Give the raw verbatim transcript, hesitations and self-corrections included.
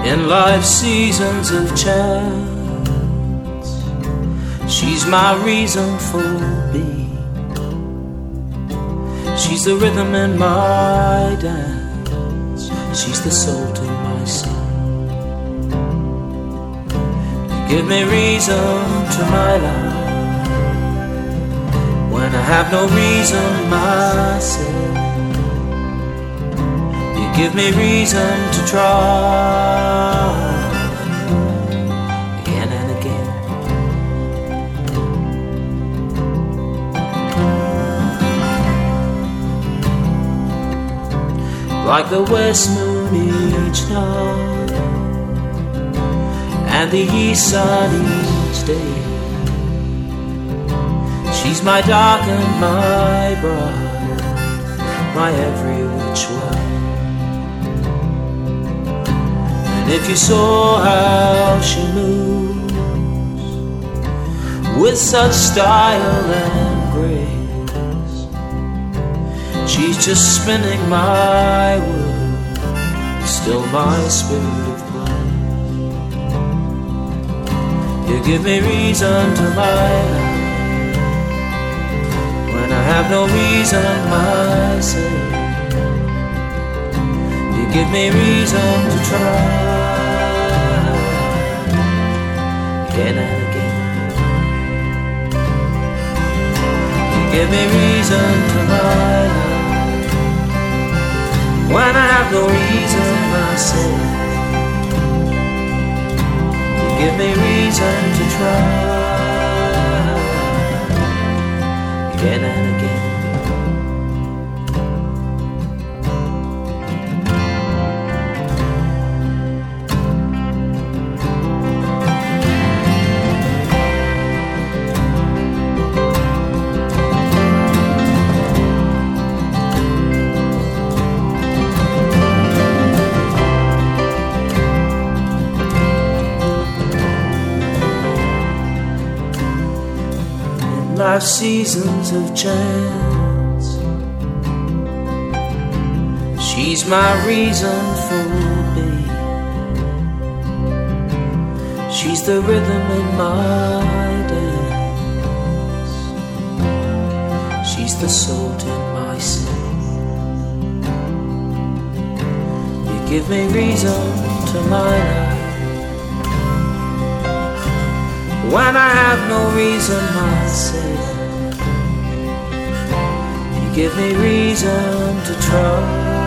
in life's seasons of chance. She's my reason for being. She's the rhythm in my dance. She's the salt in my song. You give me reason to my life when I have no reason myself. You give me reason to try again and again. Like the west moon each night and the east sun each day. She's my dark and my bright, my every which way. And if you saw how she moves with such style and grace, she's just spinning my world, still my spirit of play. You give me reason to my life when I have no reason myself. You give me reason to try again and again. You give me reason to my life when I have no reason myself. You give me reason to try again and again. Life's seasons of chance, she's my reason for being. She's the rhythm in my dance. She's the salt in my sea. You give me reason to my life when I have no reason myself. You give me reason to try